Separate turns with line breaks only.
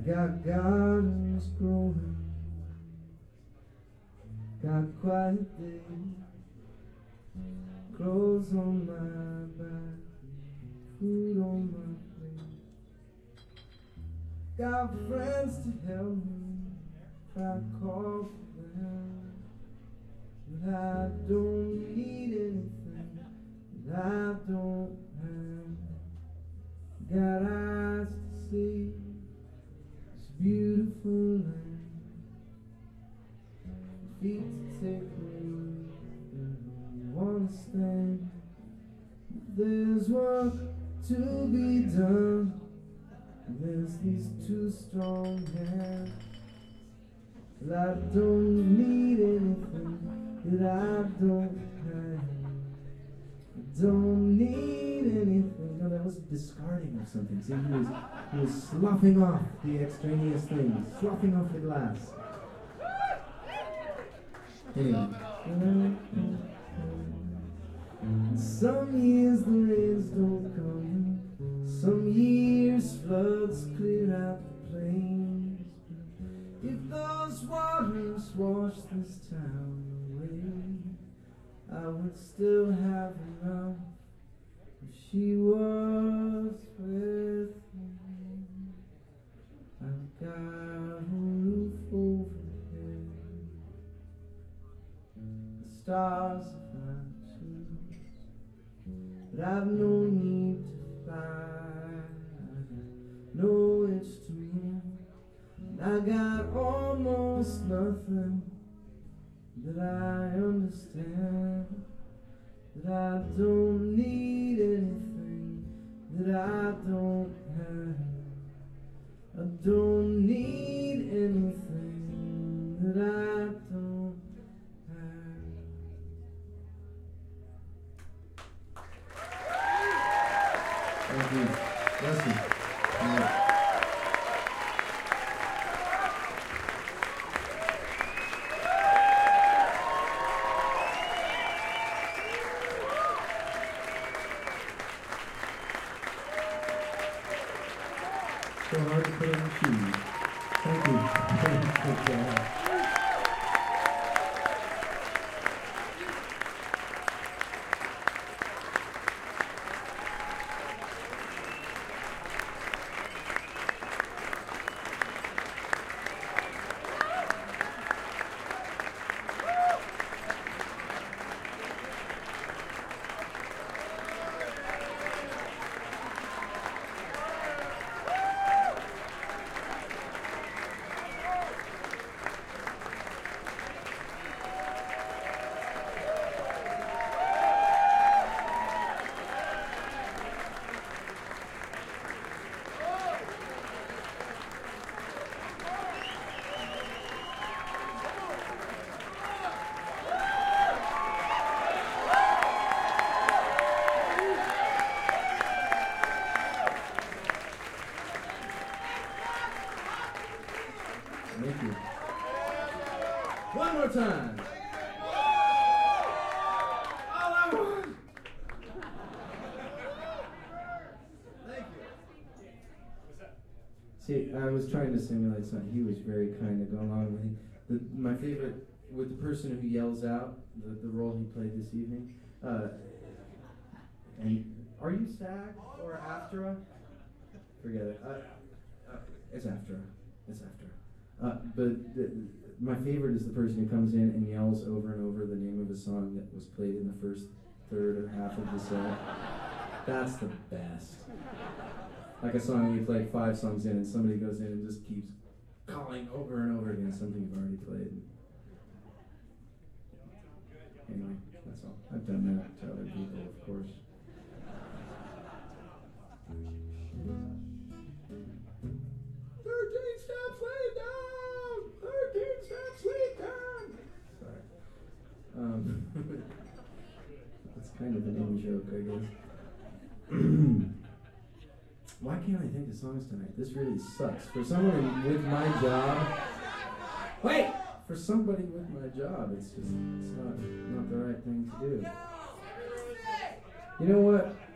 got gardens growing, got quiet days, clothes on my back, food on my plate. Got friends to help me if I call for them. But I don't need anything that I don't have. Got eyes to see this beautiful land, feet to take me where I wanna stand. There's work to be done, there's these two strong hands. But I don't need anything that I don't have. I don't need anything. No, that was discarding of something. See, he was sloughing off the extraneous things, sloughing off the glass. Anyway. Some years the rains don't come, some years floods clear out the plains. If those waters wash this town away, I would still have enough if she was with me. I've got a roof overhead, the stars if I choose, but I've no need to fly, no itch to move. I got almost nothing that I understand, that I don't need anything that I don't have. I don't need anything that I don't have. Thank you. Bless you. So hard to put on the shoes. Thank you. Thank you. Thank you. One more time. All I want. Thank you. See, I was trying to simulate something. He was very kind to go along with it. My favorite, with the person who yells out, the role he played this evening. And are you SAG or AFTRA? Forget it. It's AFTRA. It's AFTRA. My favorite is the person who comes in and yells over and over the name of a song that was played in the first third or half of the set. That's the best. Like a song you play 5 songs in and somebody goes in and just keeps calling over and over again something you've already played. Anyway, that's all. I've done that to other people, of course. That's kind of an in-joke, I guess. Why can't I think of songs tonight? This really sucks. For someone with my job... Wait! For somebody with my job, it's not the right thing to do. You know what?